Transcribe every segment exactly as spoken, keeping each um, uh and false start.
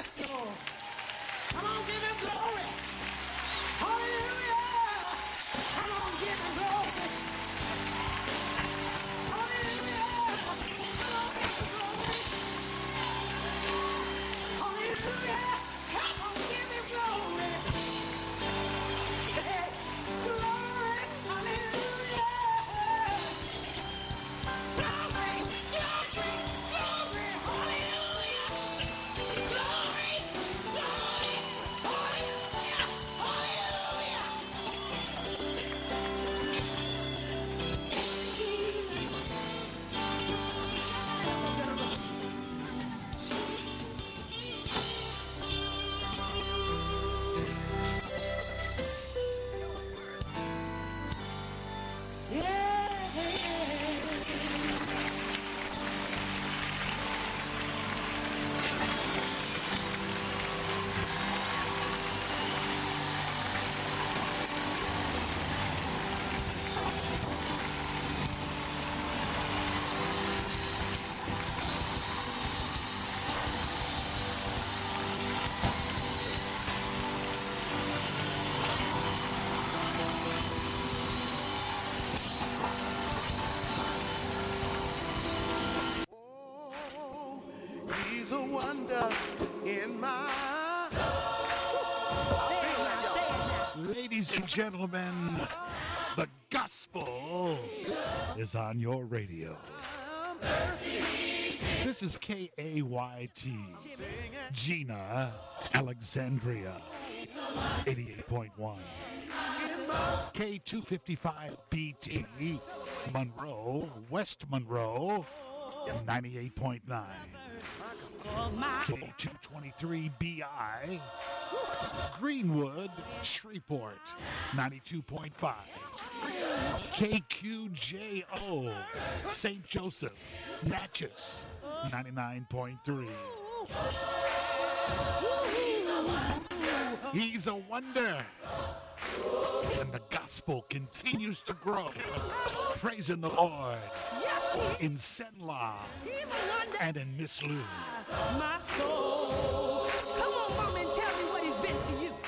the Lord. Come on, give him glory. Hallelujah. Come on, give him glory. Hallelujah. Come on, give him glory. Hallelujah. Come on, give him glory. Hey, glory. Hallelujah. Glory, glory, glory. Hallelujah. Glory, glory. Hallelujah. Hallelujah. He's a wonder in my Ladies and gentlemen, the gospel is on your radio. This is K A Y T, Gina, Alexandria, eighty-eight point one. K two fifty-five B T, Monroe, West Monroe, ninety-eight point nine. K two twenty-three B I, Greenwood, Shreveport, ninety-two point five. K Q J O, Saint Joseph, Natchez, ninety-nine point three. He's a wonder. And the gospel continues to grow. Praising the Lord in Senla and in Miss Lou. My soul. Come on, mom, and tell me what he's been to you.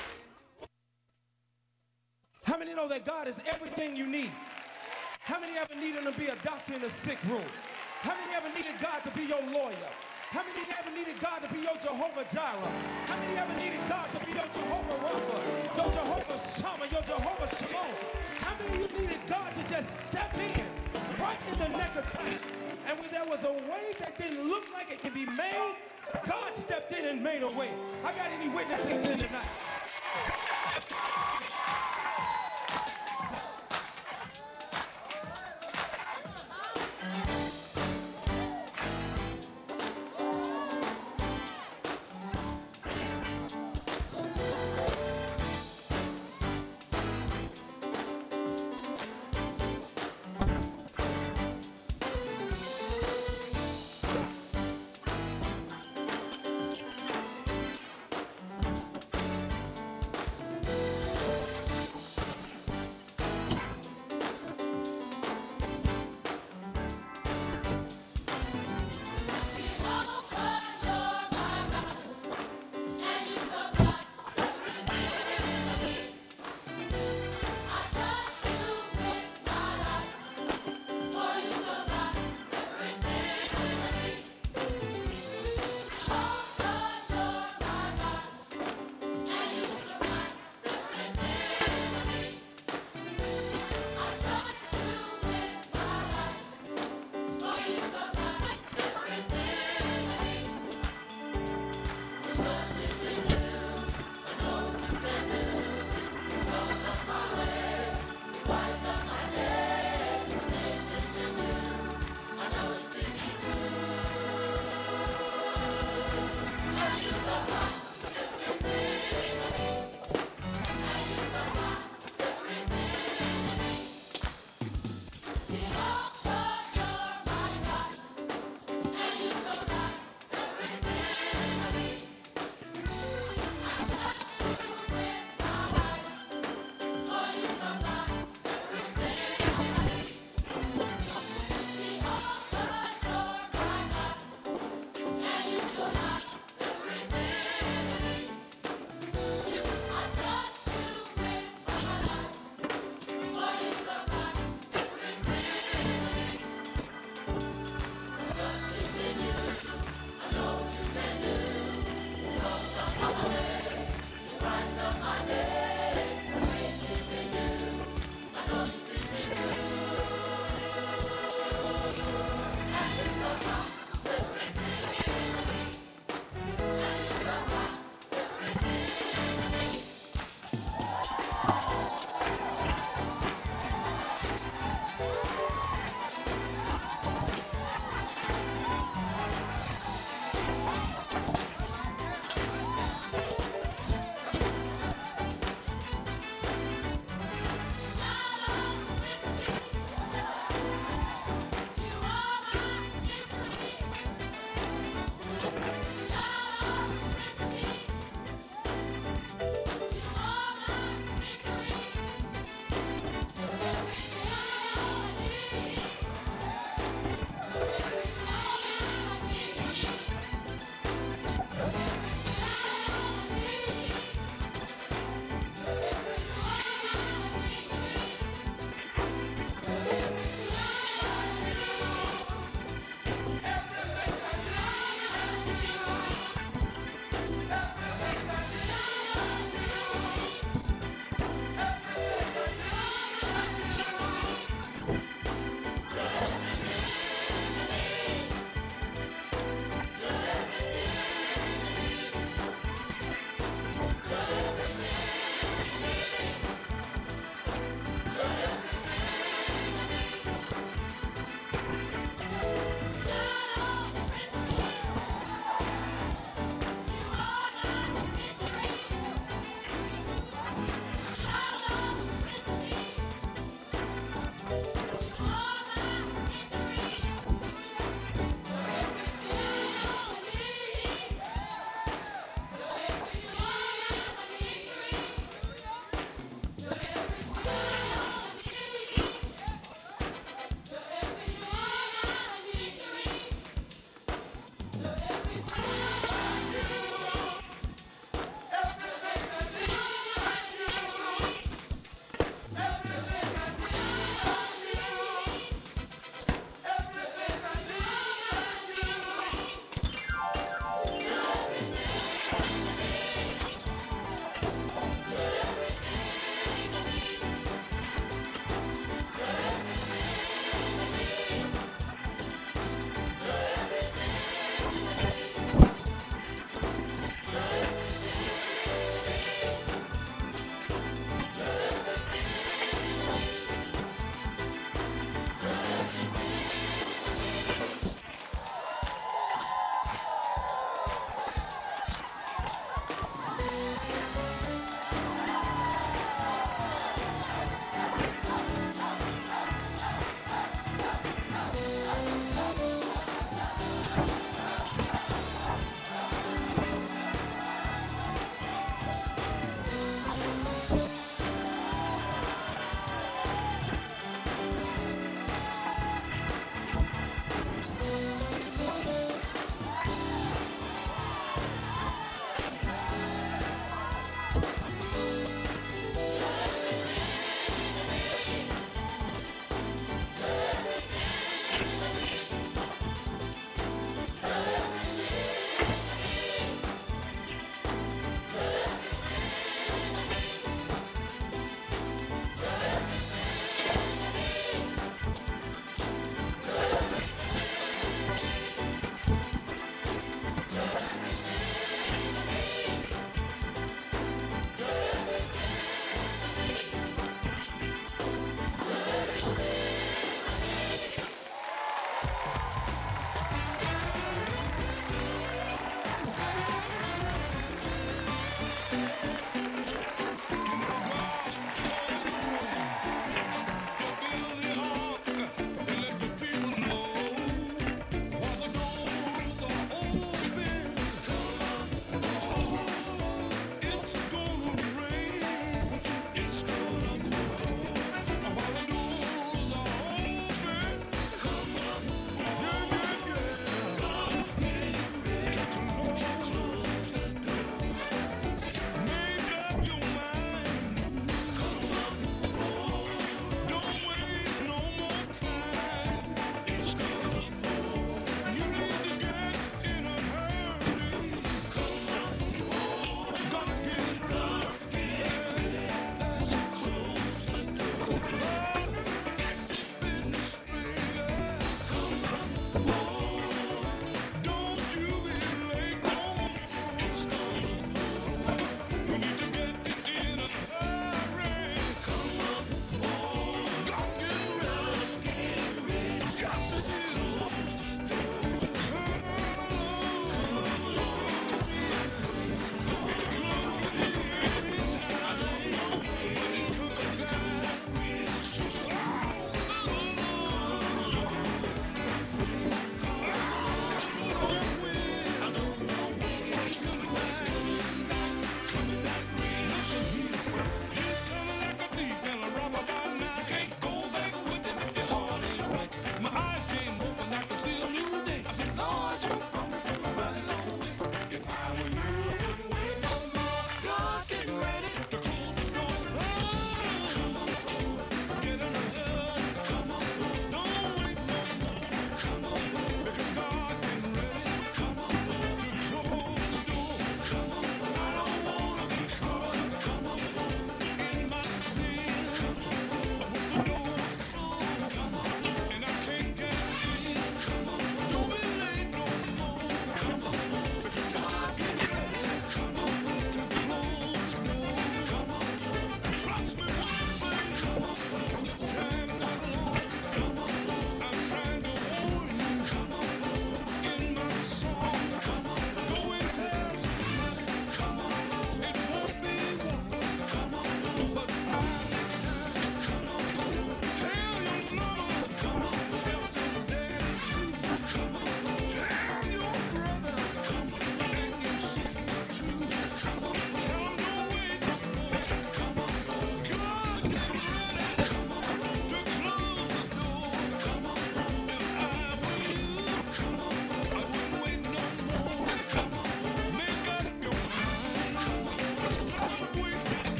How many know that God is everything you need? How many ever needed to be a doctor in a sick room? How many ever needed God to be your lawyer? How many ever needed God to be your Jehovah Jireh? How many ever needed God to be your Jehovah Rapha, your Jehovah Shammah, your Jehovah Shalom? How many of you needed God to just step in right in the neck of time? And when there was a way that didn't look like it could be made, God stepped in and made a way. I got any witnesses in tonight?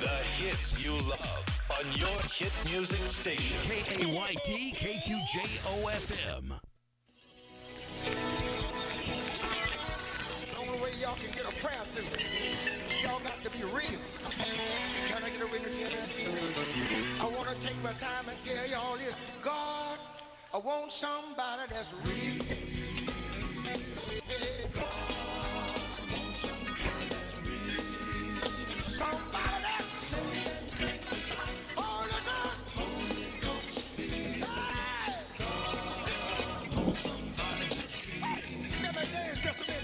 The hits you love on your hit music station. K A Y T K Q J O F M. The only way y'all can get a prayer through, y'all got to be real. Can I get a witness here this evening? I want to take my time and tell y'all this. God, I want somebody that's real. God, I want somebody that's real. Somebody that's saved. Holy Ghost. Holy Ghost. Hey. God, I want somebody that's real. Hey, let me dance just a minute.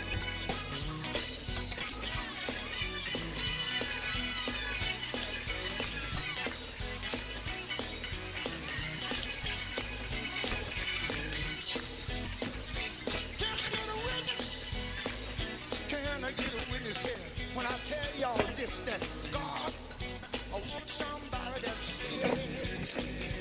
When I tell y'all this, that God, I want somebody that's saved.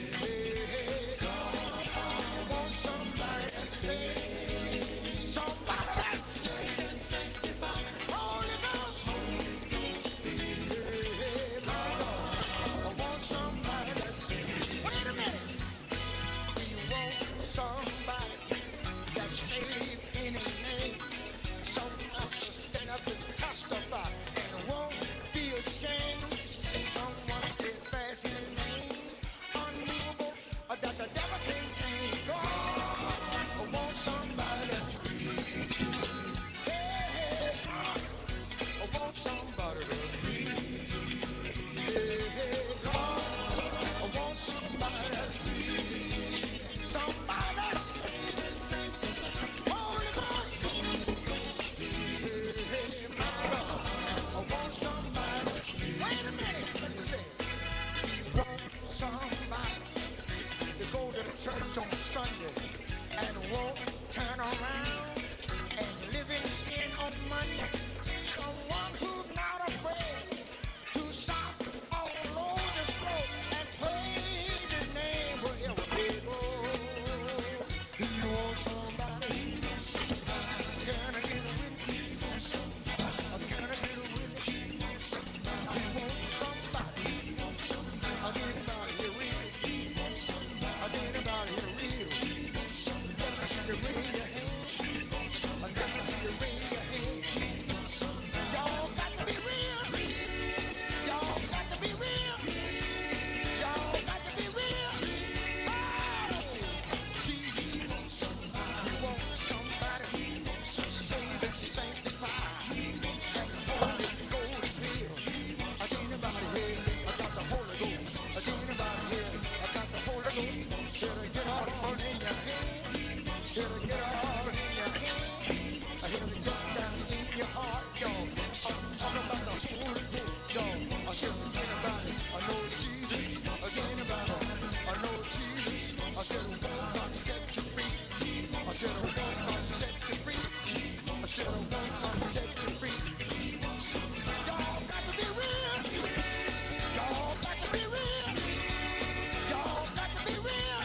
God, I want somebody that's saved. Somebody that's saved and sanctified. Holy Ghost. Holy Ghost. Hey, my God, I want somebody that's saved. Wait a minute. We want somebody that's saved in His name. Someone to stand up and testify and won't be ashamed. Someone steadfast in His name, unmovable, or that the devil can't change. God, I want somebody that's real. Hey, hey, God, I want somebody that's real. Hey, hey, God, I want somebody that's real. Somebody that's saved and sanctified. Holy Ghost. I want somebody. Wait a minute. Let me say it. Want somebody to go to church on Sunday and won't turn around and live in sin on Monday. Someone who's not afraid to shout all over this road and praise His name wherever they go. He wants somebody. He wants somebody. Can I get a witness? He wants somebody. Can I get a witness? He wants somebody. He wants somebody. He wants somebody. I get about here real. He wants somebody. I get about here real. He wants somebody. I see you raise your hands. He wants somebody. I got to see you raise your hands. He wants somebody. Y'all got to be real. Y'all got to be real. Y'all got to be real. Oh, see, He wants somebody. He wants somebody. He wants saved and sanctified. He wants that Holy Ghost filled. I see anybody here. I got the Holy Ghost. I see anybody here. I got the Holy Ghost. Should I get all in your hand? Should I get all in your hand? I should have get down in your heart, y'all. I'm talking about the Holy Ghost, y'all. I should have get anybody. I know Jesus. I see anybody. I know Jesus. I should have one God set you free. I should have one God set you free. I should have one God set you free. Y'all got to be real. Y'all got to be real. Y'all got to be real.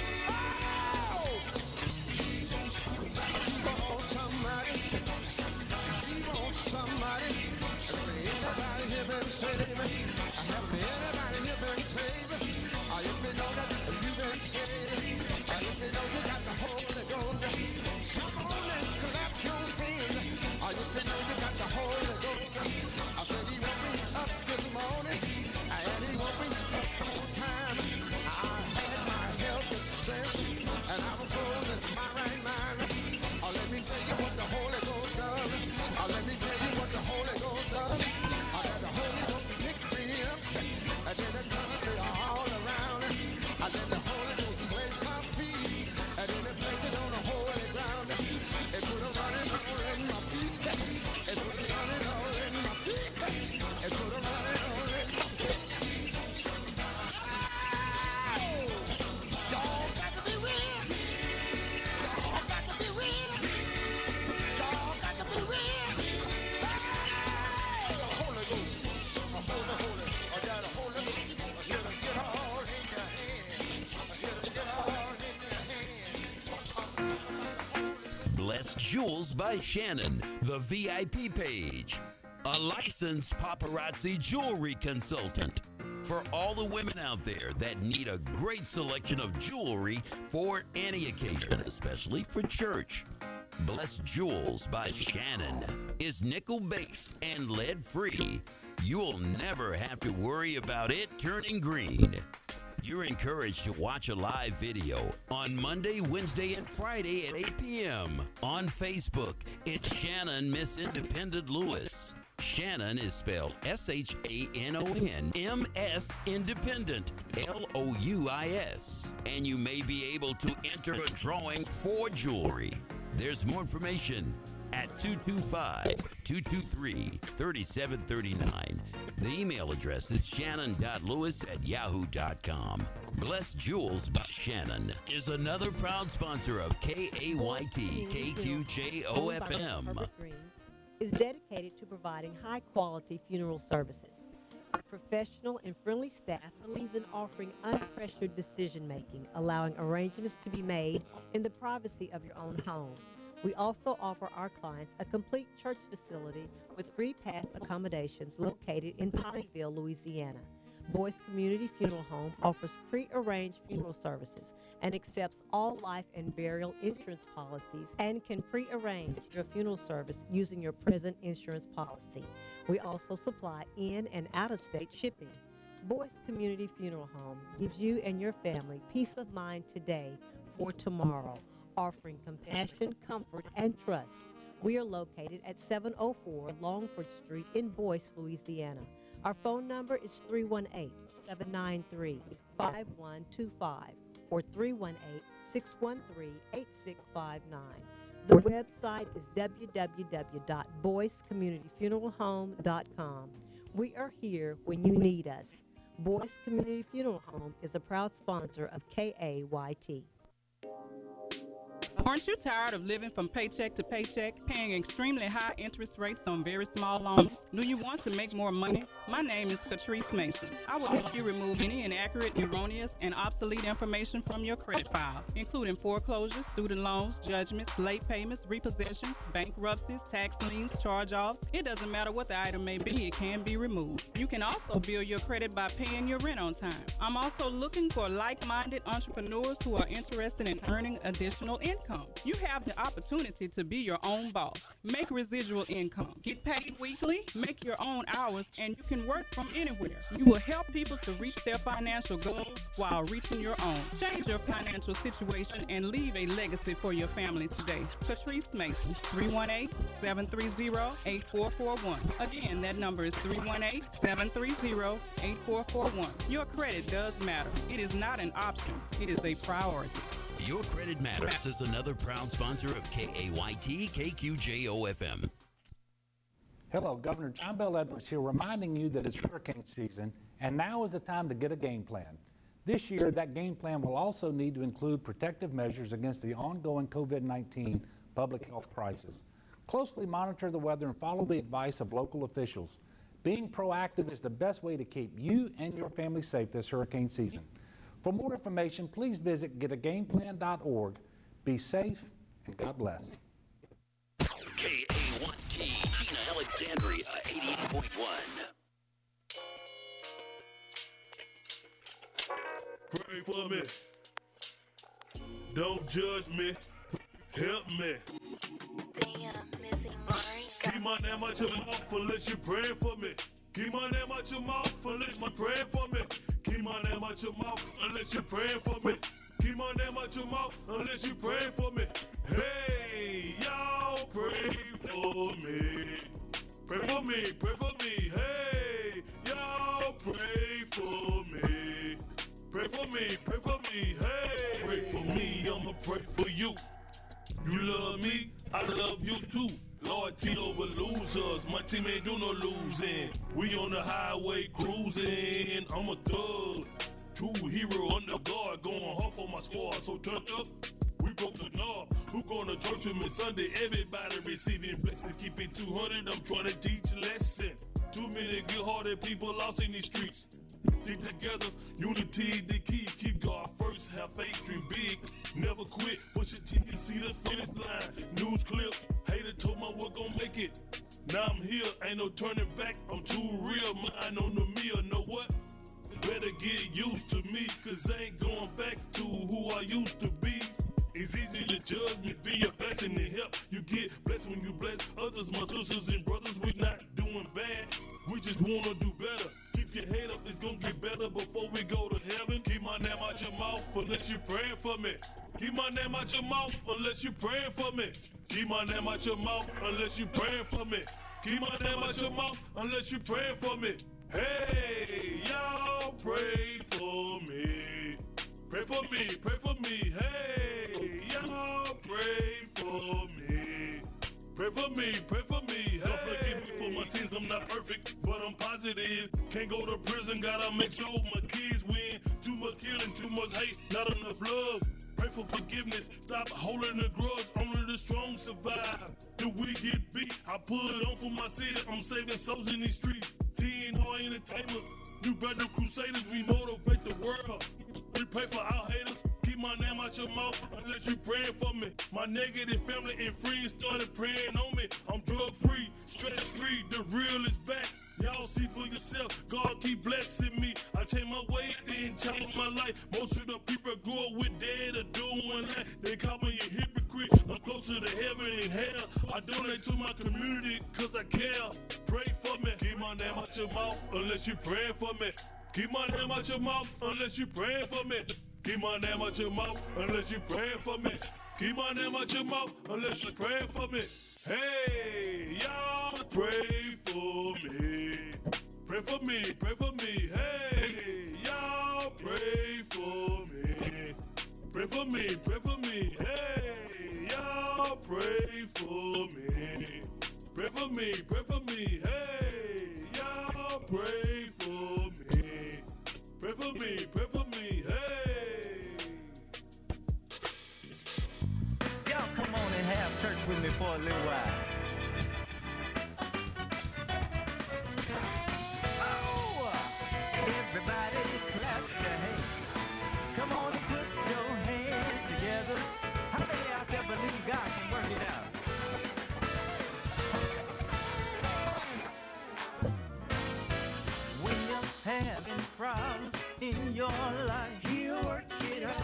Oh! He wants somebody. He wants somebody. Anybody here been saved? Have anybody here been saved? Or if you know that you've been saved, or if you know you got the Holy Ghost, come on and clap your hands. Or if you know you got the Holy Ghost, I said He woke me up this morning, and He woke me up on time. I had my health and strength, and I was clothed in my right mind. Oh, let me tell you what the Holy Ghost does. Oh, let me tell you what the Holy Ghost does. I had the Holy Ghost pick me up, and then it turned me all around. I let the Holy Ghost place my feet, and then it placed it on the holy ground. It put a running all in my feet. It put a running all in my feet. It put a running all in my feet. Oh! Y'all got to be real. Y'all got to be real. Y'all got to be real. Hey! Holy Ghost. A holy, holy. I got a Holy Ghost. I should have get all in your hand. I should have get all in your hand. Blessed Jewels by Shannon, the V I P page. a licensed paparazzi jewelry consultant. For all the women out there that need a great selection of jewelry for any occasion, especially for church, Blessed Jewels by Shannon is nickel-based and lead-free. You'll never have to worry about it turning green. You're encouraged to watch a live video on Monday, Wednesday, and Friday at eight p.m. On Facebook, it's Shannon Miss Independent Lewis. Shannon is spelled S H A N O N M S Independent L O U I S. And you may be able to enter a drawing for jewelry. There's more information at two two five, two two three, three seven three nine. The email address is shannon dot lewis at yahoo dot com. Blessed Jewels by Shannon is another proud sponsor of K A Y T K Q J O F M. Herbert Green is dedicated to providing high-quality funeral services. Our professional and friendly staff believes in offering unpressured decision-making, allowing arrangements to be made in the privacy of your own home. We also offer our clients a complete church facility with free pass accommodations located in Pineville, Louisiana. Boyce Community Funeral Home offers pre-arranged funeral services and accepts all life and burial insurance policies and can pre-arrange your funeral service using your present insurance policy. We also supply in and out-of-state shipping. Boyce Community Funeral Home gives you and your family peace of mind today for tomorrow, offering compassion, comfort, and trust. We are located at seven oh four Longford Street in Boyce, Louisiana. Our phone number is three one eight, seven nine three, five one two five or three one eight, six one three, eight six five nine. The website is w w w dot boyce community funeral home dot com. We are here when you need us. Boyce Community Funeral Home is a proud sponsor of K A Y T. Aren't you tired of living from paycheck to paycheck, paying extremely high interest rates on very small loans? Do you want to make more money? My name is Catrice Mason. I will help you remove any inaccurate, erroneous, and obsolete information from your credit file, including foreclosures, student loans, judgments, late payments, repossessions, bankruptcies, tax liens, charge-offs. It doesn't matter what the item may be, it can be removed. You can also build your credit by paying your rent on time. I'm also looking for like-minded entrepreneurs who are interested in earning additional income. You have the opportunity to be your own boss. Make residual income. Get paid weekly, make your own hours, and you can work from anywhere. You will help people to reach their financial goals while reaching your own. Change your financial situation and leave a legacy for your family today. Catrice Mason, three one eight, seven three zero, eight four four one. Again, that number is three one eight, seven three zero, eight four four one. Your credit does matter. It is not an option. It is a priority. Your Credit Matters is another proud sponsor of K A Y T K Q J O F M. Hello, Governor John Bel Edwards here, reminding you that it's hurricane season, and now is the time to get a game plan. This year, that game plan will also need to include protective measures against the ongoing COVID nineteen public health crisis. Closely monitor the weather and follow the advice of local officials. Being proactive is the best way to keep you and your family safe this hurricane season. For more information, please visit get a game plan dot org. Be safe, and God bless. K A Y T, Gina Alexandria, eighty-eight point one. Pray for me. Don't judge me. Help me. Keep my name out your mouth unless you pray for me. Keep my name out your mouth unless you pray for me. Keep my name out your mouth unless you pray for me. Keep my name out your mouth unless you pray for me. Hey, y'all pray for me. Pray for me, pray for me. Hey, y'all pray for me. Pray for me, pray for me. Hey, pray for me, I'ma pray for you. You love me, I love you too. Loyalty over losers, my team ain't do no losing. We on the highway cruising, I'm a thug. True hero under guard, going hard for my squad, so turned up. We broke the knob, who going to church with me Sunday? Everybody receiving blessings, keep it two hundred, I'm trying to teach a lesson. Too many good-hearted people lost in these streets. Stick together, unity the key. Keep God first, have faith, dream big. Never quit, push it till you see the finish line. News clip, hater told me we're gonna make it. Now I'm here, ain't no turning back. I'm too real, mind on the meal. Know what? Better get used to me, cause I ain't going back to who I used to be. It's easy to judge me, be a blessing and help. You get blessed when you bless others, my sisters and brothers. We not doing bad, we just wanna do better. Keep your head up, it's gonna get better before we go to heaven. Keep my name out your mouth unless you're praying for me. Keep my name out your mouth unless you're praying for me. Keep my name out your mouth unless you're praying for me. Keep my name out your mouth unless you're praying for me. Hey, y'all pray for me. Pray for me, pray for me. Hey, y'all pray for me. Pray for me, pray for me. Hey. God forgive me for my sins, I'm not perfect, but I'm positive. Can't go to prison, gotta make sure my kids win. Too much killing, too much hate, not enough love. Pray for forgiveness, stop holding the grudge, only the strong survive. Till we get beat, I put it on for my city, I'm saving souls in these streets. T N R Entertainment, New Battle Crusaders, we motivate the world. We pray for our haters, keep my name out your mouth unless you praying for me. My negative family and friends started praying on me. I'm drug free, stress free, the real is back. Y'all see for yourself, God keep blessing me. I changed my way, then changed my life. Most of the people I grew up with dead or doing that. They call me a hypocrite, I'm closer to heaven and hell. I donate to my community cause I care. Pray for me, keep my name out your mouth unless you praying for me. Keep my name out your mouth unless you praying for me. Keep my name out your mouth unless you praying for me. Keep my name out your mouth unless you praying for me. Hey, y'all pray for me. Pray for me, pray for me. Hey, y'all pray for me. Pray for me, pray for me. Hey, y'all pray for me. Pray for me, pray for me. Hey, y'all pray for me. Pray for me, pray for me. Hey. Y'all come on and have church with me for a little while. Oh, everybody clap your hands. Come on and put your hands together. How many out there believe God can work it out? When you're having problems in your life, He'll work it out.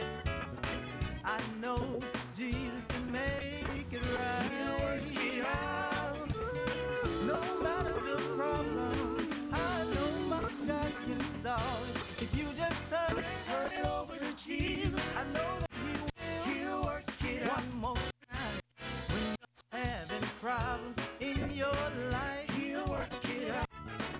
I know Jesus can make it right. He'll work it out. No matter the problem, I know my God can solve it. If you just turn it, turn it over to Jesus, I know that He will. He'll work it out. One more time. When you're having problems in your life, He'll work it out.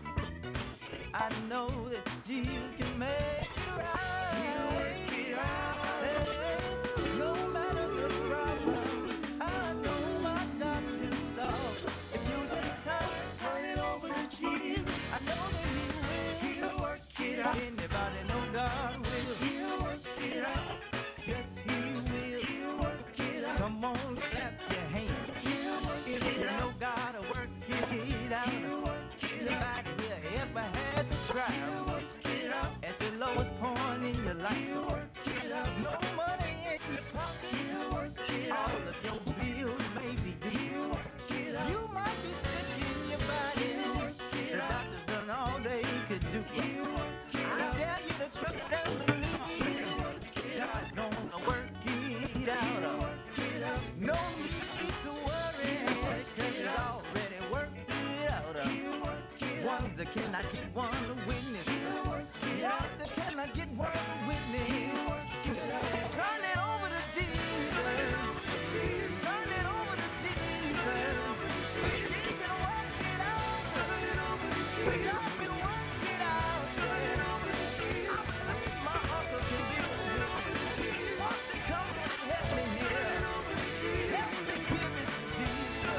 I know that Jesus can make it right. He'll work it out. Yes. No matter the problem, I know my God can solve. If you just turn, turn it over to Jesus, I know that He will. He'll work it out. Anybody know God will? He'll work it out. Yes, He will. He'll work it out. Come on, clap your hands. He'll work it out. If you know God will work it out. He'll work it out. Anybody here ever had to try? He'll work it out. At your lowest point in your life. He'll work it out. No money in your pocket. He'll work it out. All of your bills may be due. He'll work it out. You might be sick in your body. He'll work it out. The doctor's done all they could do. He'll work it out. I dare you to trust and believe. He'll work it out. God's gonna work it out. He'll work it out. No need to worry, cause He's already worked it out. He'll work it out. Wonder, can I get one witness? He'll work it out. Wonder, can I get one witness? He'll work it out. Turn it over to Jesus. Turn it over to Jesus. He can work it out. Turn it over to Jesus. God can work it out. Turn it over to Jesus. I believe my uncle can get it. Won't you come and help me here? Help me give it to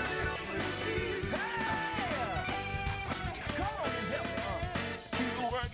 Jesus. Hey! Come on and help me. He'll work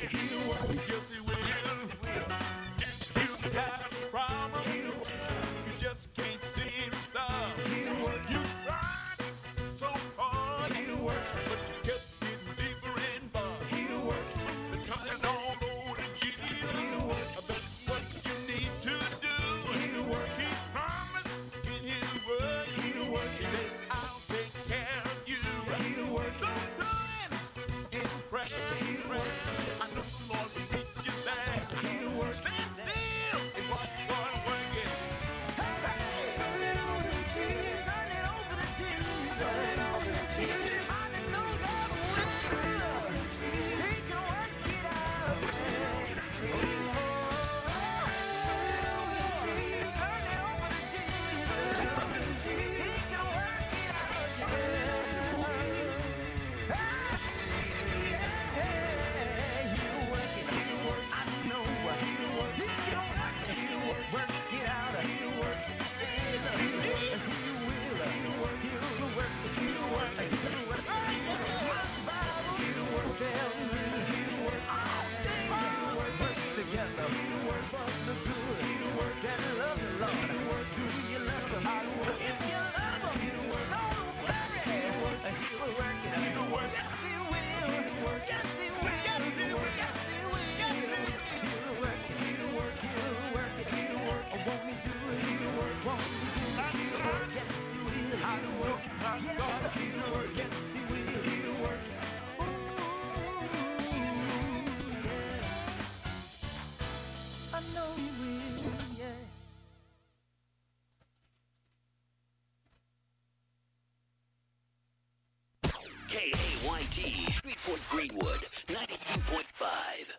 Fort Greenwood, ninety-two point five.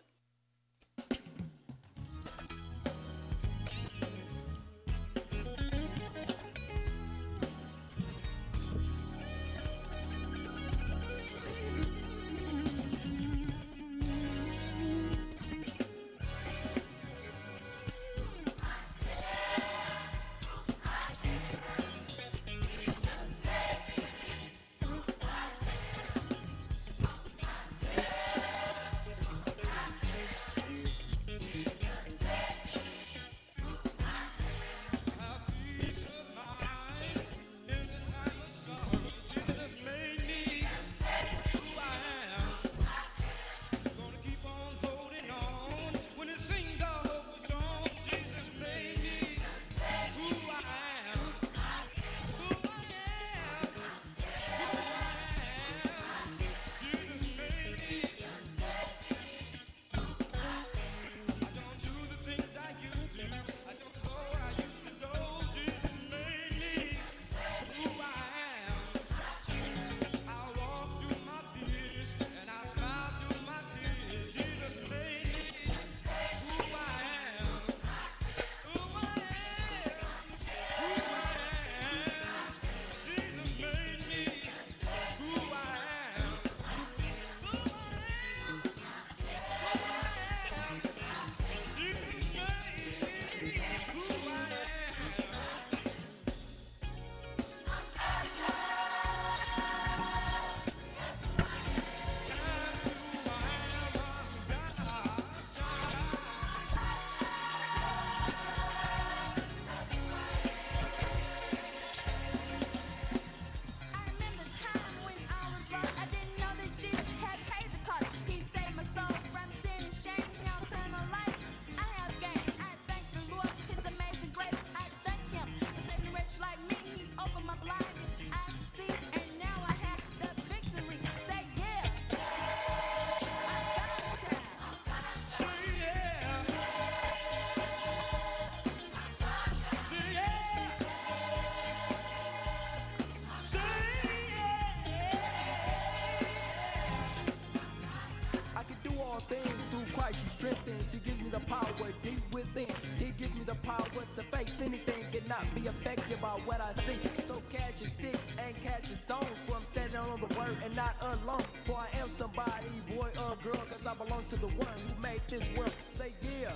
Things through Christ, He strengthens. He gives me the power deep within. He gives me the power to face anything and not be affected by what I see. So cash is sticks and cash is stones. For I'm standing on the word and not alone. For I am somebody, boy or girl, cause I belong to the one who made this world. Say yeah,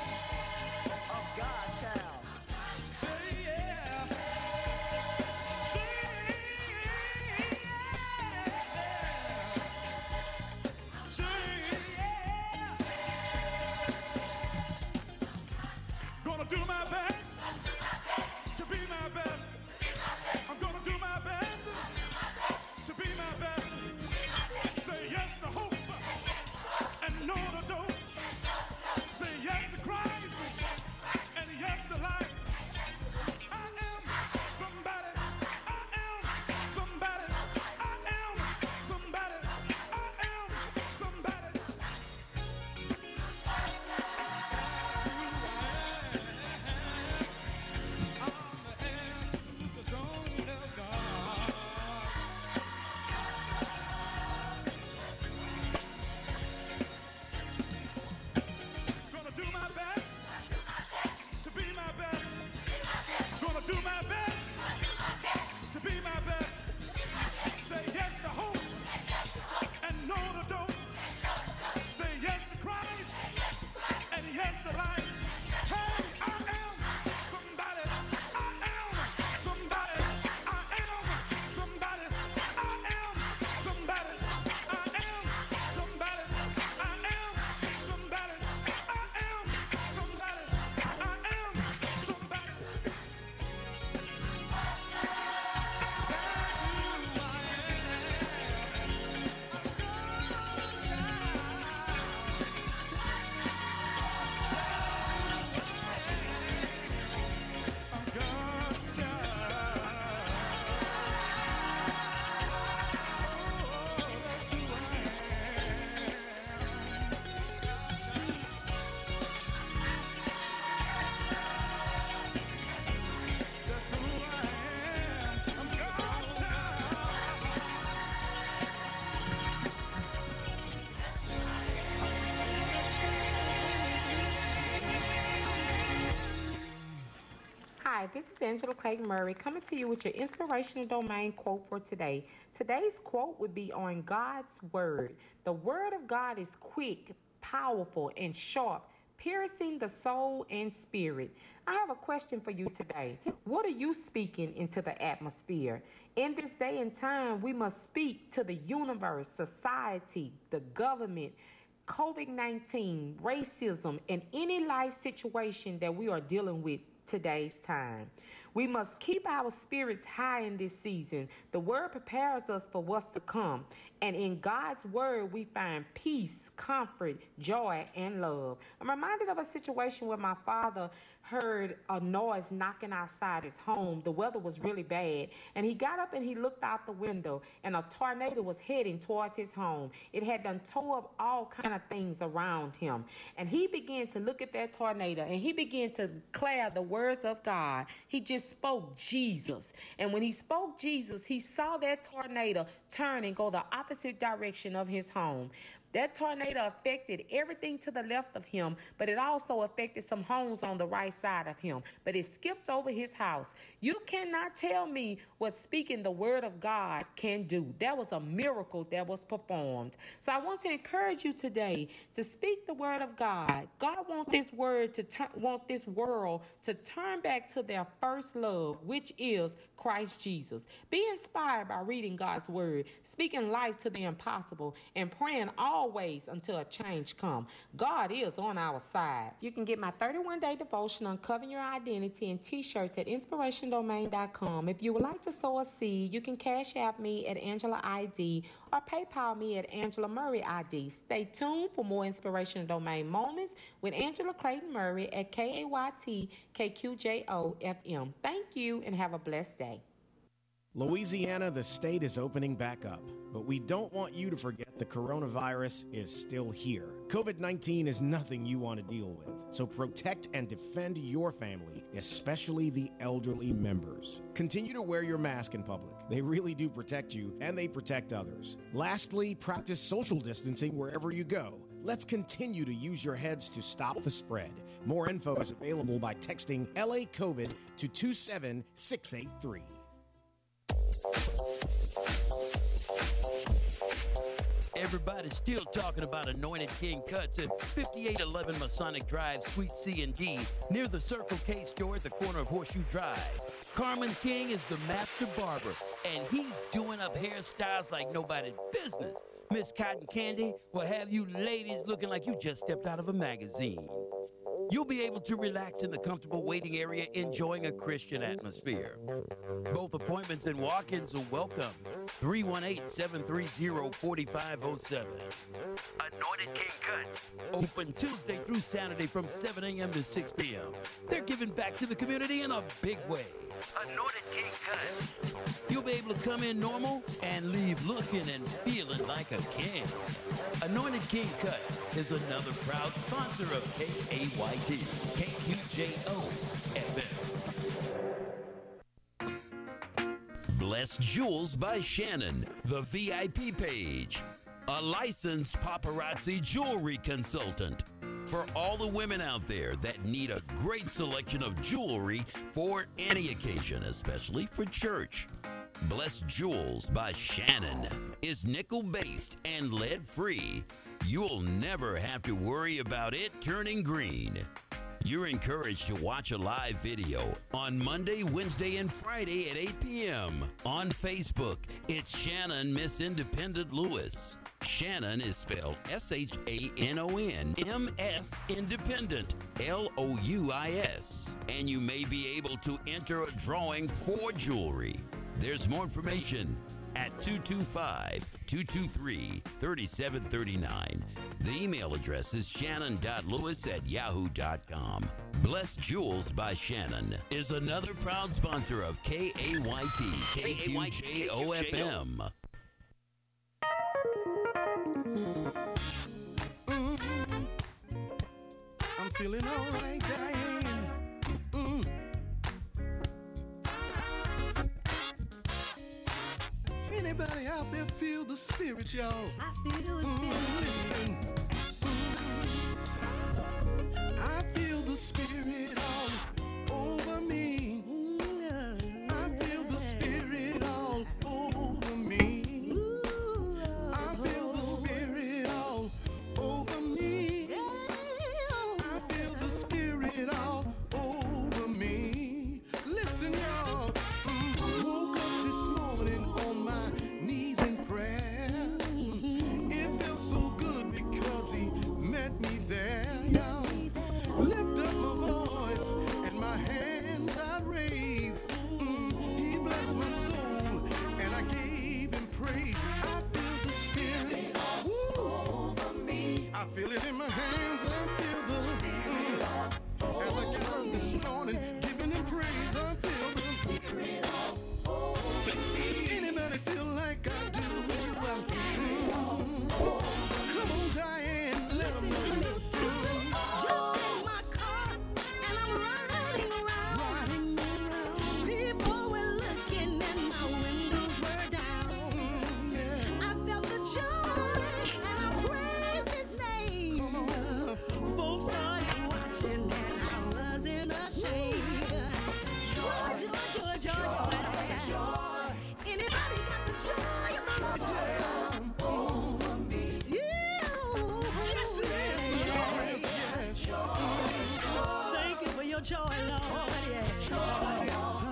of God's child. Say yeah. Do my best to be my best. I'm gonna do my best to be my best. Say yes to hope and no to dope. Say yes to Christ and yes to life. this is Angela Clayton Murray coming to you with your inspirational domain quote for today. Today's quote would be on God's Word. The Word of God is quick, powerful, and sharp, piercing the soul and spirit. I have a question for you today. What are you speaking into the atmosphere? In this day and time, we must speak to the universe, society, the government, COVID nineteen, racism, and any life situation that we are dealing with today's time. We must keep our spirits high in this season. The word prepares us for what's to come. And in God's word, we find peace, comfort, joy, and love. I'm reminded of a situation where my father heard a noise knocking outside his home. The weather was really bad. And he got up and he looked out the window, and a tornado was heading towards his home. It had done tore up all kind of things around him. And he began to look at that tornado, and he began to declare the words of God. He just spoke Jesus. And when he spoke Jesus, he saw that tornado turn and go the opposite direction of his home. That tornado affected everything to the left of him, but it also affected some homes on the right side of him. But it skipped over his house. You cannot tell me what speaking the word of God can do. That was a miracle that was performed. So I want to encourage you today to speak the word of God. God wants this word to turn, want this world to turn back to their first love, which is Christ Jesus. Be inspired by reading God's word, speaking life to the impossible, and praying all always until a change come. God is on our side. You can get my thirty-one day devotion, Uncovering Your Identity, and t-shirts at inspiration domain dot com. If you would like to sow a seed, you can Cash App me at Angela I D or PayPal me at Angela Murray I D. Stay tuned for more Inspirational Domain moments with Angela Clayton Murray at K A Y T K Q J O F M. Thank you and have a blessed day. Louisiana, the state is opening back up, but we don't want you to forget the coronavirus is still here. COVID nineteen is nothing you want to deal with, so protect and defend your family, especially the elderly members. Continue to wear your mask in public. They really do protect you, and they protect others. Lastly, practice social distancing wherever you go. Let's continue to use your heads to stop the spread. More info is available by texting L A COVID to two seven six eight three. Everybody's still talking about Anointed King Cuts at fifty-eight eleven Masonic Drive, Suite C and D, near the Circle K store at the corner of Horseshoe Drive. Carmen King is the master barber, and he's doing up hairstyles like nobody's business. Miss Cotton Candy will have you ladies looking like you just stepped out of a magazine. You'll be able to relax in the comfortable waiting area, enjoying a Christian atmosphere. Both appointments and walk-ins are welcome. three one eight, seven three zero, four five zero seven. Anointed King Cuts. Open Tuesday through Saturday from seven a.m. to six p.m. They're giving back to the community in a big way. Anointed King Cuts. You'll be able to come in normal and leave looking and feeling like a king. Anointed King Cuts is another proud sponsor of K A Y T, K Q J O F M. Blessed Jewels by Shannon, the V I P page. A licensed paparazzi jewelry consultant. For all the women out there that need a great selection of jewelry for any occasion, especially for church. Blessed Jewels by Shannon is nickel-based and lead-free. You'll never have to worry about it turning green. You're encouraged to watch a live video on Monday, Wednesday, and Friday at eight p.m. On Facebook, it's Shannon Miss Independent Lewis. Shannon is spelled S H A N O N, M S Independent, L O U I S. And you may be able to enter a drawing for jewelry. There's more information at two two five, two two three, three seven three nine. The email address is shannon dot lewis at yahoo dot com. Blessed Jewels by Shannon is another proud sponsor of K A Y T, K Q J O F M. Mm, I'm feeling alright, Diane. Mm. Anybody out there feel the spirit, y'all? I feel the spirit. Mm, listen. Mm. I feel the spirit all over me. feel it in my hands. I feel the mm, as I got up this morning, giving him praise. I feel the anybody feel like I do? Mm, come on, Diane, let 'em know. Jump in my car and I'm riding around. People were looking and my windows were down. I felt the joy and I praised his name. Folks started watching and I wasn't ashamed. Joy, joy, joy, joy, joy. Anybody got the joy of the Lord? Thank you for your joy, Lord. Yeah.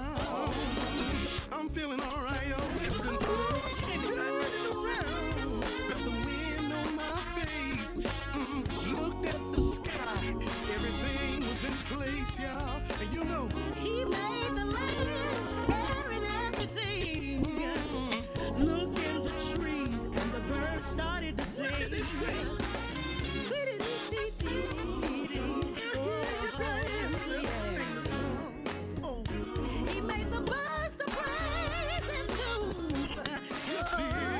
I'm feeling all right, yo. Listen, anybody running around, felt the wind on my face. Mm, looked at the sky, everything was in place, y'all. And you know, He made the land, air, and everything. Look in the trees, and the birds started to sing. He made the birds to praise Him too. Oh,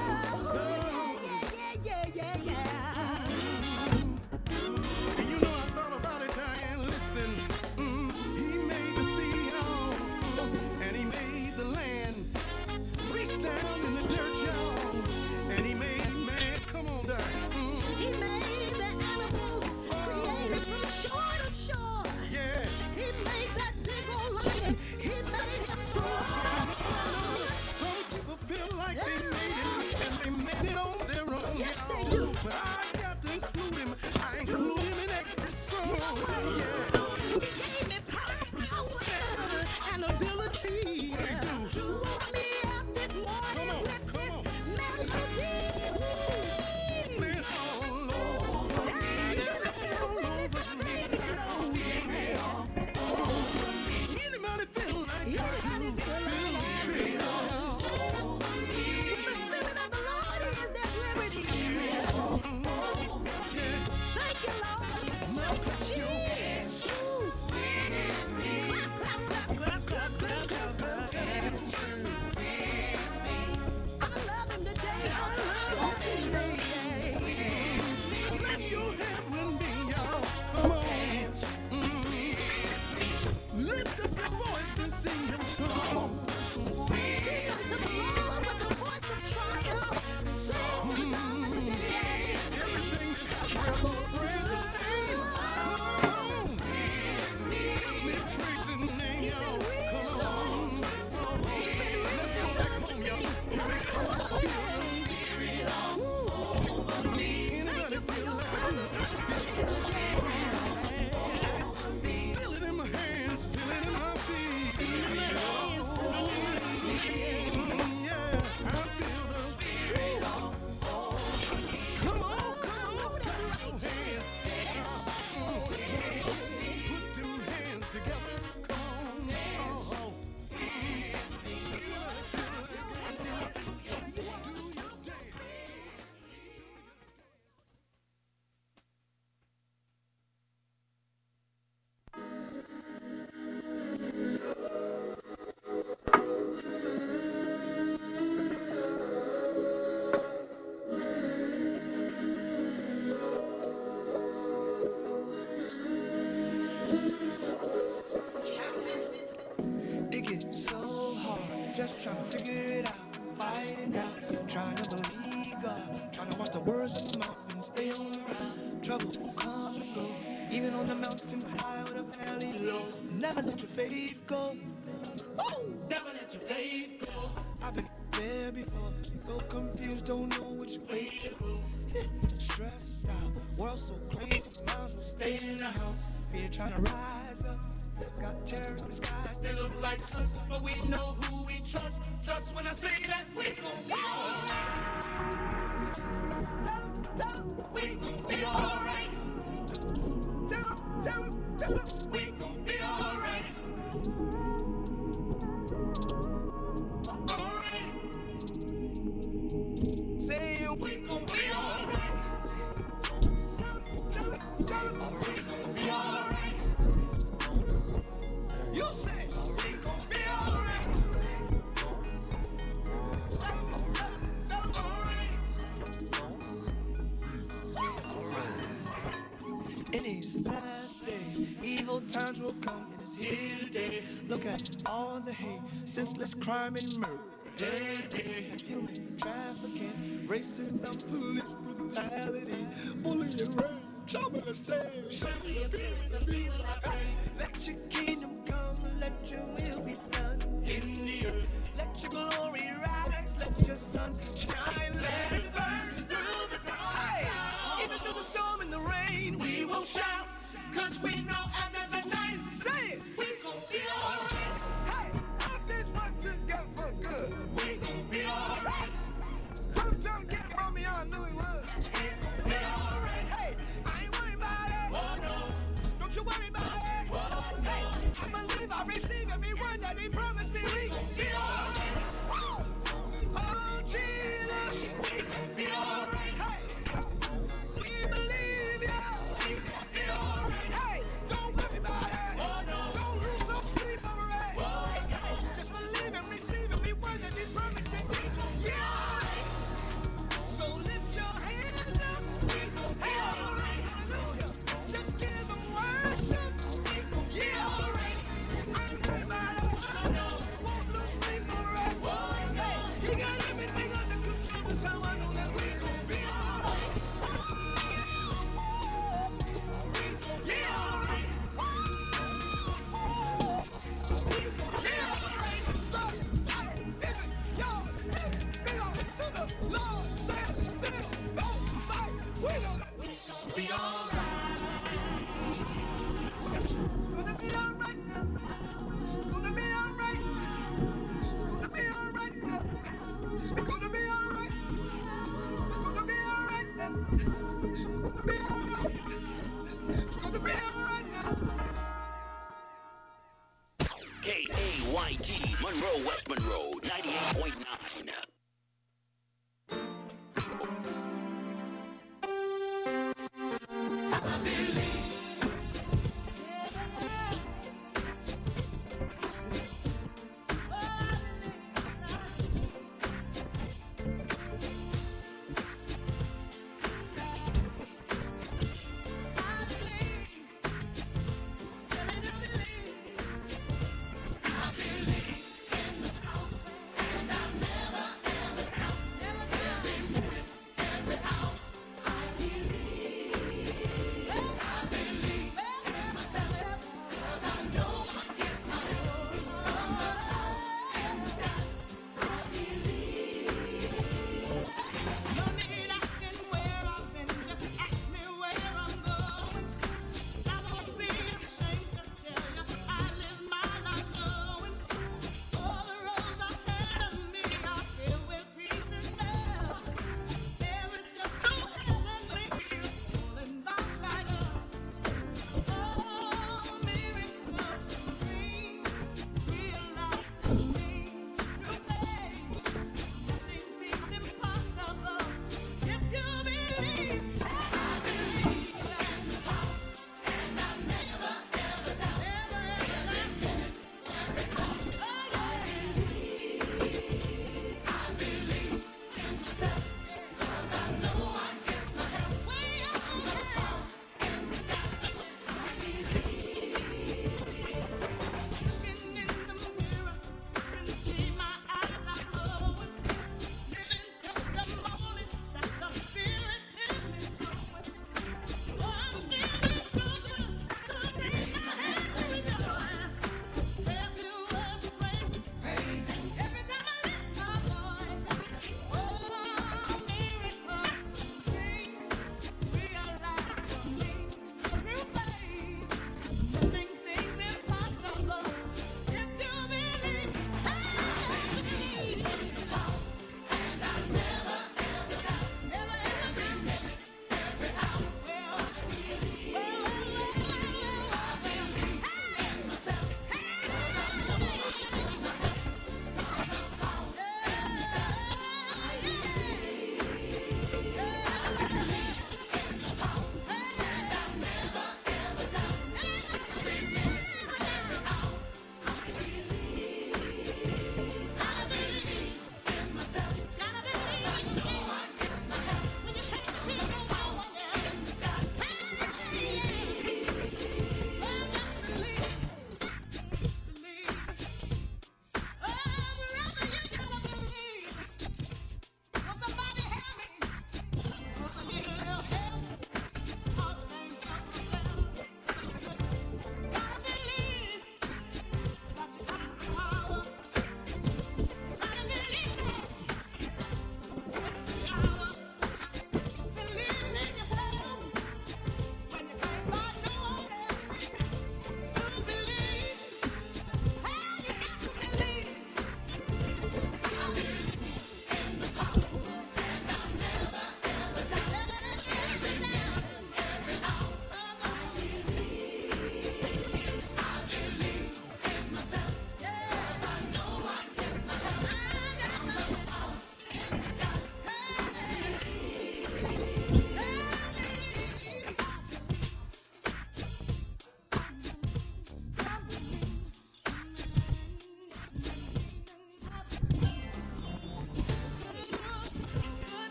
yeah, yeah, yeah, yeah, yeah. and you know I thought about it, Diane. Listen, mm, he made the sea, y'all, and he made the land. Reached down in the dirt, y'all, and he made man. Come on, Diane. Mm. He made the animals created from shore to shore. Yeah. He made that big old lion. He made him roar. Some people feel like they made it, and they made it on their own. Yes, y'all. they do. But I got to include him. I include him in every song. Yeah. He gave me power and ability. He woke me up this morning with this melody. Man, all over me. All over me. Anybody feel like I do? Feel With the Spirit of the Lord is there liberty. Thank you, Lord. Jesus. Clap, clap, clap, clap, clap, clap, clap. I love Him today. I love Him today. Clap your hands with me, y'all. Come on. Mm. Lift up your voice and sing Him song. Sing unto the Lord with the voice of triumph. Sing with all the day. Everything that's got breath, Lord, praise His name. Come on. Let me praise His name, y'all. Come on. Let's go back home, y'all. Here we go. Anybody feel like I do? Feel it in my hands, feel it in my feet. Mm, yeah, I feel the come on, come on, put your hands. Put them hands together. Come on. Oh. It gets so hard, just trying to figure it out, find out, trying to believe God, trying to watch the words of my mouth and stay on the route. Trouble will come and go, even on the mountain high or the valley low. Never let your faith go. Woo! Never let your faith go. I've been there before, so confused, don't know which way to go. Stressed out, world so crazy, might as well stay in the house. Fear trying to rise up. Got terrorists disguised, they look like us, but we know who we trust. Trust when I say that we gon' be alright. We gon' be alright. Tell 'em, tell 'em, tell 'em, we gon' be alright. Alright. Say we gon' be alright. last days. Evil times will come and it's here today. Look at all the hate, senseless crime and murder. Hey, hey, human trafficking, racism, police brutality, bullying, rape, trauma to stay. Show the appearance of evil I pray. Let your kingdom come, let your will be done in the earth. Let your glory rise, let your sun shine, let it burn through the night. Even through the storm and the rain, we will shout, cause we know after the night, say it, we gon' be alright. Hey, all things work together for good. We gon' be alright. Tell him, tell him, get from me, I knew he was. We gon' be alright. Hey, I ain't worried about it. Oh no, don't you worry about it. Oh, hey, I believe I receive every word that he promised me. We gon' be alright. Oh Jesus, we gon' be alright. Hey, we believe ya. We gon' be alright. Hey, don't worry about it. Oh no, don't lose no sleep over it. Oh, hey, just believe and receive every word that he promised you. We gon' be alright. So lift your hands up. We gon' be alright. Hallelujah. Just give him worship. We gon' be alright. I ain't worried about it. Oh no, won't lose sleep over it. Oh, hey, he got everything under control. That's how I know that we gon' be alright. We gon' be alright. We gon' be alright. Look, hey, listen, y'all, hey, belong to the Lord. Stand still, don't fight. We know that we gon' be alright. It's gonna be alright now. It's gonna be alright. It's gonna be alright now. It's gonna be alright. It's gonna be alright now. It's gonna be alright. It's gonna be alright now. K A Y T, Monroe, West Monroe, ninety-eight point nine. I believe in the power.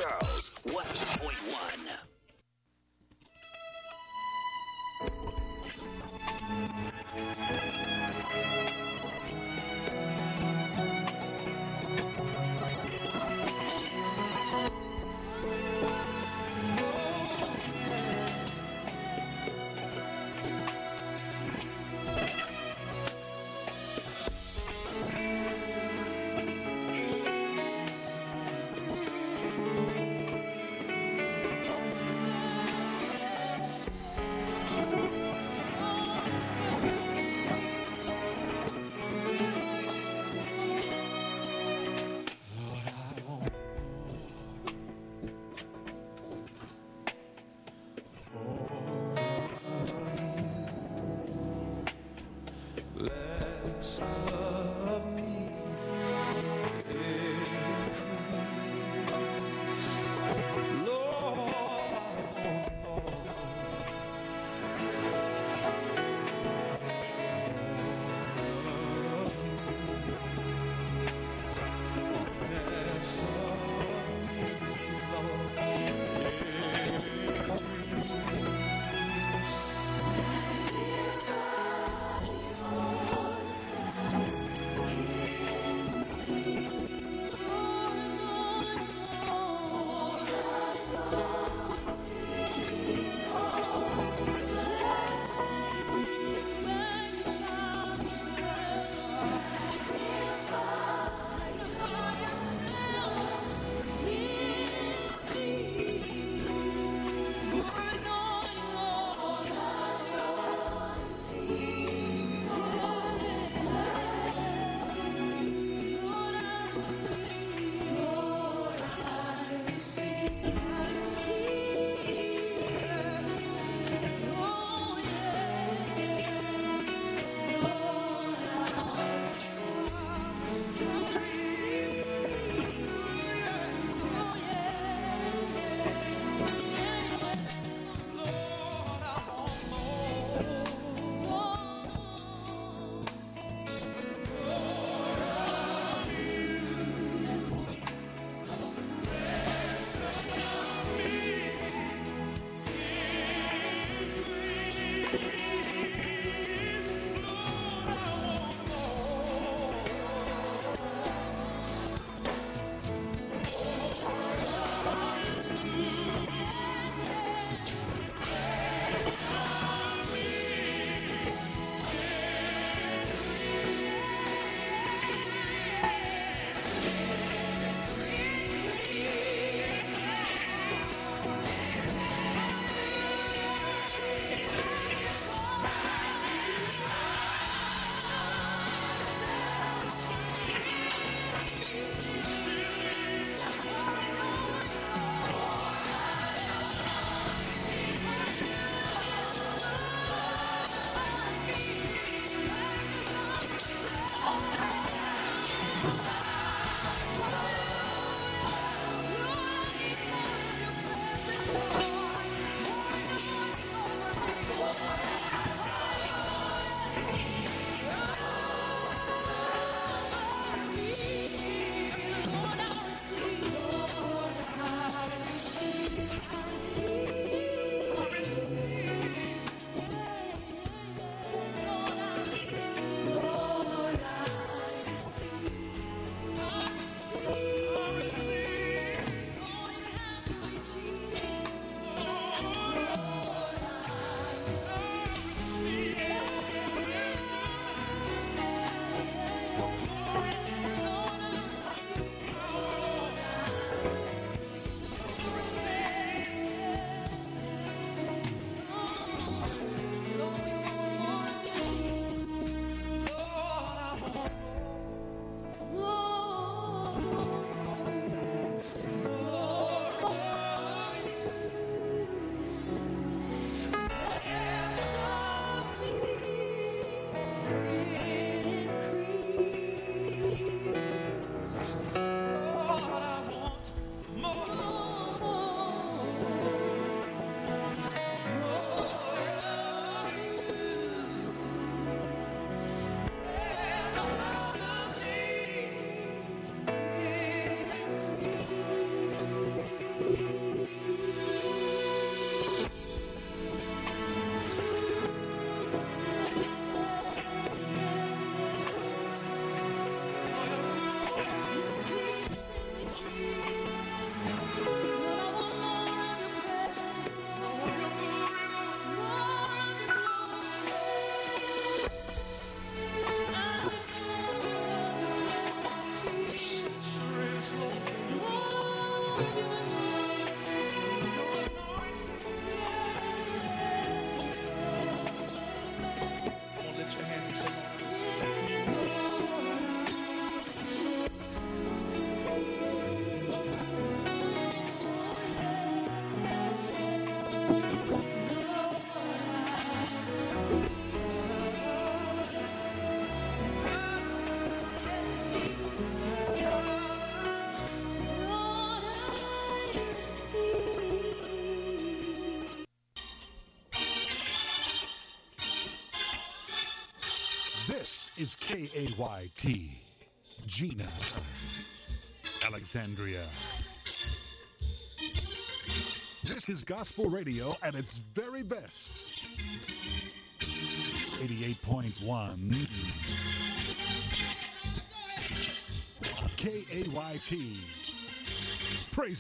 Charles, one oh eight point one. is K A Y T, Gina, Alexandria. This is gospel radio at its very best. eighty-eight point one K A Y T. Praise